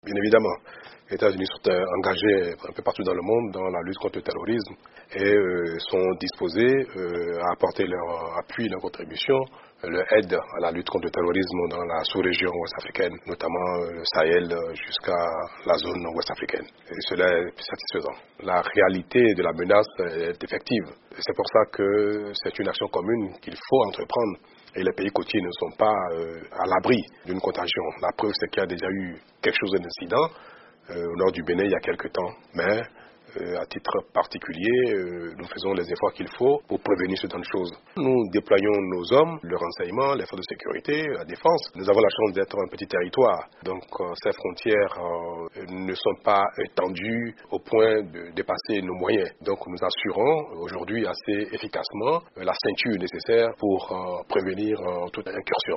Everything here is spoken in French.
Bien évidemment, les États-Unis sont engagés un peu partout dans le monde dans la lutte contre le terrorisme et sont disposés à apporter leur appui, leur contribution, leur aide à la lutte contre le terrorisme dans la sous-région ouest-africaine, notamment le Sahel jusqu'à la zone ouest-africaine. Et cela est satisfaisant. La réalité de la menace est effective. Et c'est pour ça que c'est une action commune qu'il faut entreprendre. Et les pays côtiers ne sont pas à l'abri d'une contagion. La preuve, c'est qu'il y a déjà eu quelque chose d'incident au nord du Bénin il y a quelque temps. Mais à titre particulier, nous faisons les efforts qu'il faut pour prévenir ce genre de choses. Nous déployons nos hommes, le renseignement, les forces de sécurité, la défense. Nous avons la chance d'être un petit territoire. Donc ces frontières ne sont pas étendues au point de dépasser nos moyens. Donc nous assurons aujourd'hui assez efficacement la ceinture nécessaire pour prévenir toute incursion.